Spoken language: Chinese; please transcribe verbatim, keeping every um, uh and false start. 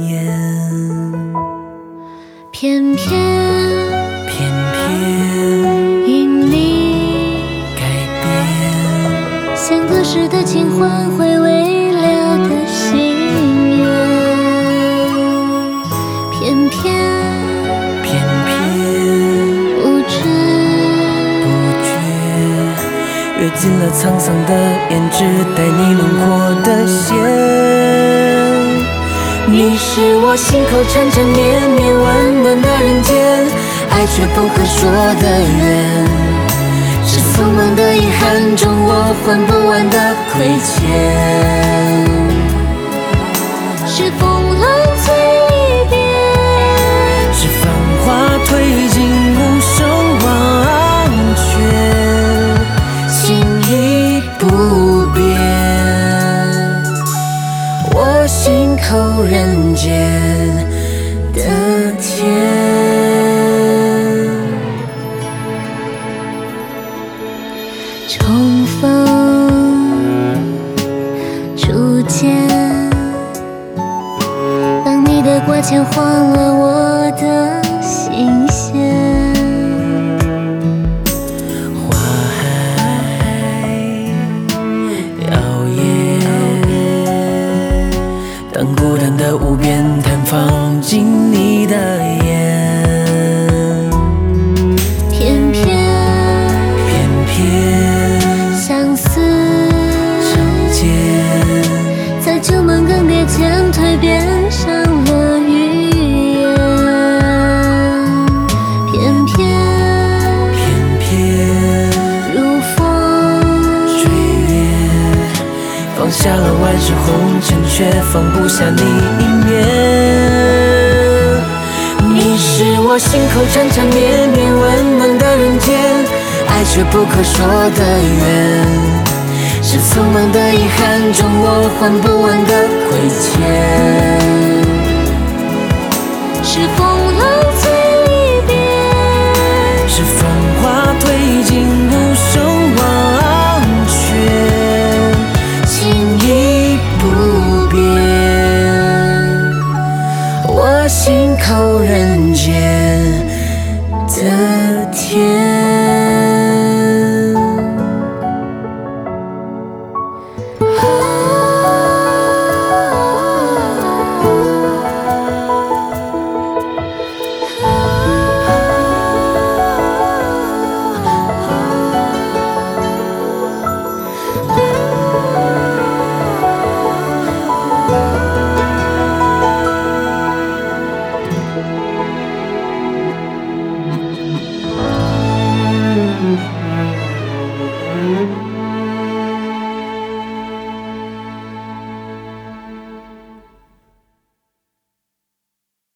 言， 偏偏偏偏因你改变， 像隔世的情欢，回味了的心愿。偏偏偏偏不知不觉跃进了沧桑的胭脂，带你轮廓的线。你是我心口缠缠绵绵温暖的人间，爱却不可说的缘，是匆忙的遗憾中我还不完的亏欠， 是风浪催离别， 是繁华褪尽无声忘却，情意不变，我心口人间的甜。 重逢初见，当你的挂牵换了我的心弦。 花海摇曳，当孤单的无边探访进你的眼， 偏偏偏偏相思相见， 在旧梦更迭间蜕变成了语言。偏偏偏偏如风追月，放下了万世红尘，却放不下你一面。你是我心口缠缠绵绵温暖的人间，爱却不可说的缘，是匆忙的遗憾中我还不完的亏欠， 是风浪催离别， 是繁华褪尽无声忘却，情意不变，我心口人间的甜。